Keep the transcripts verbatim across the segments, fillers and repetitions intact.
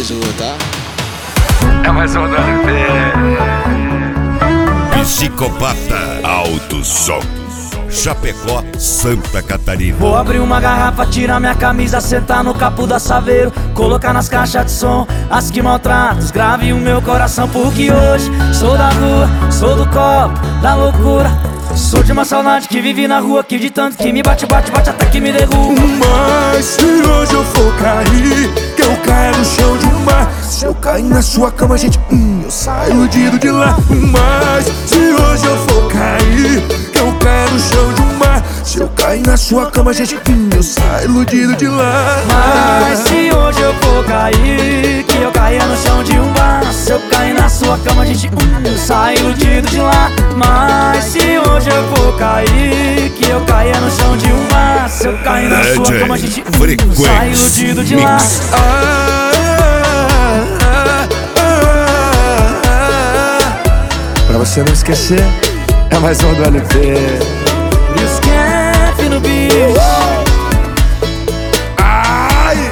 Jeju, tá? É mais um da Psicopata Alto Som, Chapecó, Santa Catarina. Vou abrir uma garrafa, tirar minha camisa, sentar no capô da Saveiro, colocar nas caixas de som as que maltratam, os grave o meu coração. Porque hoje sou da rua, sou do copo, da loucura. Sou de uma saudade que vive na rua, que de tanto que me bate, bate, bate até que me derruba. Mas se hoje eu for cair, que eu caia no chão de um mar. Se eu cair na sua cama, gente, hum, eu saio iludido de lá. Mas se hoje eu for cair, que eu caia no chão de um mar. Se eu cair na sua cama, gente, hum, eu saio iludido de lá. Mas se hoje eu for cair, que eu caia no chão de um bar. Se eu cair na sua cama, gente, hum, eu saio iludido de lá. Mas se hoje eu for cair, que eu caia no chão de um bar. Se eu cair na sua cama, gente, hum, eu saio iludido de lá. Ah, ah, ah, ah. Pra você não esquecer, é mais um do L P. E os Kef no beat. Ai!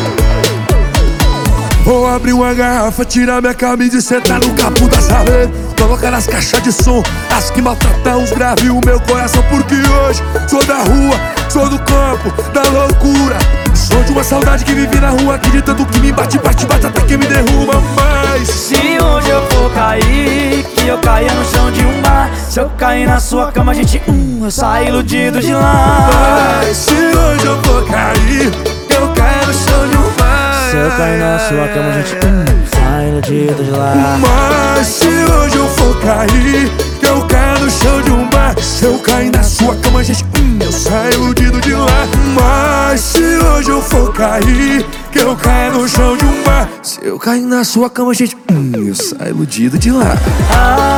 Vou abrir uma garrafa, tirar minha camisa e sentar no capô da Saveiro, colocar nas caixas de som as que maltratam os graves o meu coração. Porque hoje sou da rua, sou do campo, da loucura. Sou de uma saudade que vive na rua, que de tanto que me bate, bate, bate até que me derruba. Mas se hoje eu for cair, que eu caia no chão de um bar. Se eu cair na sua cama, gente, hum, eu saio iludido de lá. Mas se hoje eu for cair, que eu caia no chão de um bar. Se eu cair na sua cama, gente, hum, saio iludido de lá. Mas se hoje eu for cair, que eu caia no chão de um bar. Se eu cair na sua cama, gente, hum, eu saio iludido de lá. Mas se hoje eu for cair, que eu caia no chão de um bar. Se eu cair na sua cama, gente, hum, eu saio iludido de lá. Ah,